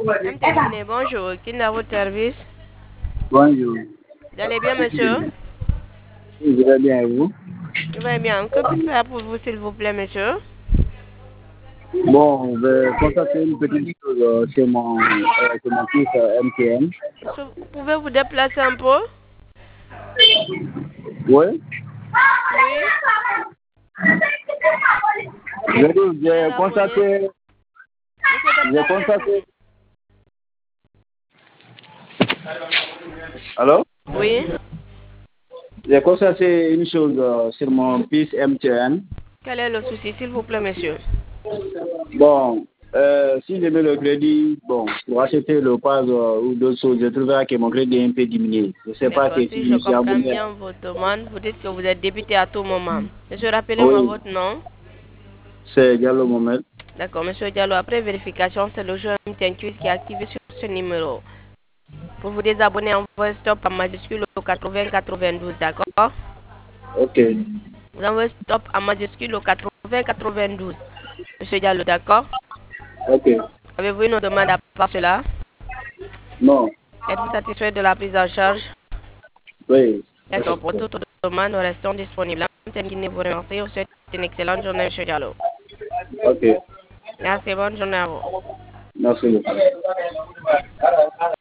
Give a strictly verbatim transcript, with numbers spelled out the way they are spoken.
M T Guinée, bonjour. Qui est à votre service? Bonjour. Vous allez bien, monsieur? Je vais bien et vous? Je vais bien. Que puis-je faire pour vous, s'il vous plaît, monsieur? Bon, je constate une petite chose euh, chez mon, euh, chez mon fils euh, M T N. Monsieur, vous pouvez vous déplacer un peu? Oui. Oui. Je dis, j'ai Bien abonné. constaté, Monsieur, j'ai déplacez-vous. constaté. Allô? Oui. J'ai constaté une chose euh, sur mon fils M T N. Quel est le souci, s'il vous plaît, monsieur? Bon, euh, si je mets le crédit, bon, pour acheter le pass euh, ou d'autres choses, je trouverai que mon crédit est un peu diminué. Je ne sais pas D'accord, que si si je je me suis comprends abonné. bien votre demande, vous dites que vous êtes débuté à tout moment. Monsieur, rappelez-moi Oui, votre nom. c'est Diallo Mohamed. D'accord, monsieur Diallo, après vérification, c'est le jeu M T N Quiz qui est activé sur ce numéro. Pour vous désabonner, envoyez stop en majuscule au quatre-vingts quatre-vingt-douze, d'accord? Ok, Vous envoyez stop en majuscule au quatre-vingts quatre-vingt-douze. Monsieur Diallo, d'accord? ok. Avez-vous une demande à part cela? Non, Êtes-vous satisfait de la prise en charge? oui. D'accord, pour toute demande, nous restons disponibles. M T N Guinée vous remercie. Je vous souhaite une excellente journée, monsieur Diallo. Ok, Merci, bonne journée à vous. merci beaucoup.